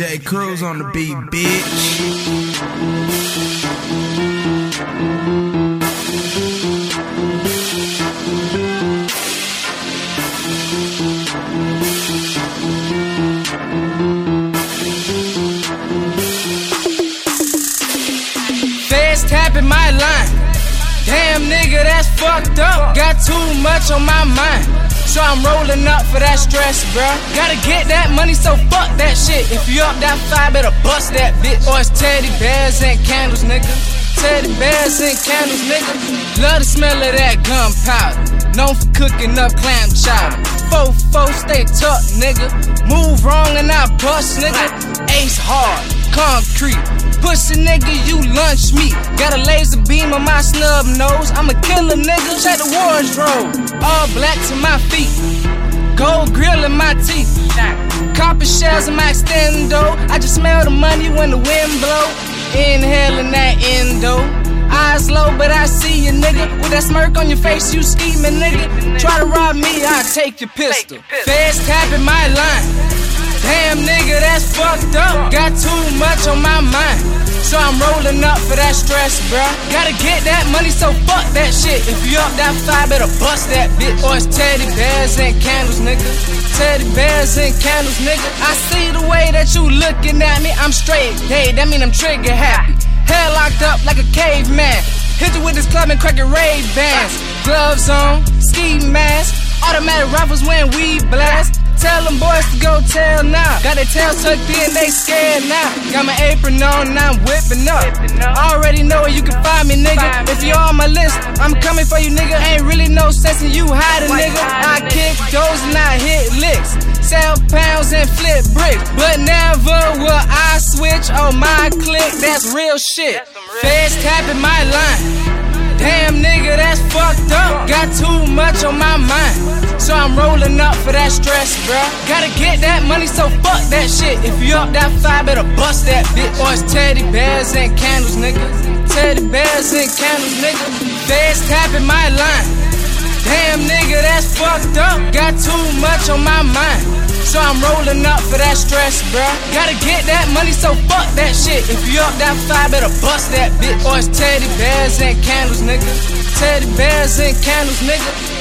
J. Cruz on the beat, bitch. Feds tapping my line. Damn nigga, that's fucked up. Got too much on my mind, so I'm rolling up for that stress, bruh. Gotta get that money, so fuck that shit. If you up that five, better bust that bitch. Or it's teddy bears and candles, nigga. Teddy bears and candles, nigga. Love the smell of that gunpowder. Known for cooking up clam chowder. 4-4, stay tucked, nigga. Move wrong and I bust, nigga. Ace hard, concrete. Pussy nigga, you lunch meat. Got a laser beam on my snub nose. I'm a killer nigga, check the wardrobe. All black to my feet, gold grill in my teeth. Copper shells in my extendo. I just smell the money when the wind blow. Inhaling that endo. Eyes low, but I see you, nigga. With that smirk on your face, you scheming, nigga. Try to rob me, I'll take your pistol. Feds tapping my line. Damn nigga, that's fucked up. Got too much on my mind, so I'm rolling up for that stress, bruh. Gotta get that money, so fuck that shit. If you up that five, better bust that bitch. Or it's teddy bears and candles, nigga. Teddy bears and candles, nigga. I see the way that you looking at me. I'm straight, hey, that mean I'm trigger happy. Hair locked up like a caveman. Hit you with this club and cracking Ray bands. Gloves on, ski mask, automatic rifles when we blast. Tell them boys to go tell now. Got their tails tucked in, they scared now. Got my apron on, now I'm whipping up. Already know where you can find me, nigga. If you're on my list, I'm coming for you, nigga. Ain't really no sense in you hiding, nigga. I kick doors and I hit licks. Sell pounds and flip bricks. But never will I switch on my click. That's real shit. Feds tapping my line. Damn nigga, that's fucked up. Got too much on my mind, so I'm rolling up for that stress, bruh. Gotta get that money, so fuck that shit. If you up that five, better bust that bitch. Or it's teddy bears and candles, nigga. Teddy bears and candles, nigga. Feds tapping my line. Damn nigga, that's fucked up. Got too much on my mind, so I'm rolling up for that stress, bruh. Gotta get that money, so fuck that shit. If you up that five, better bust that bitch. Or it's teddy bears and candles, nigga. Teddy bears and candles, nigga.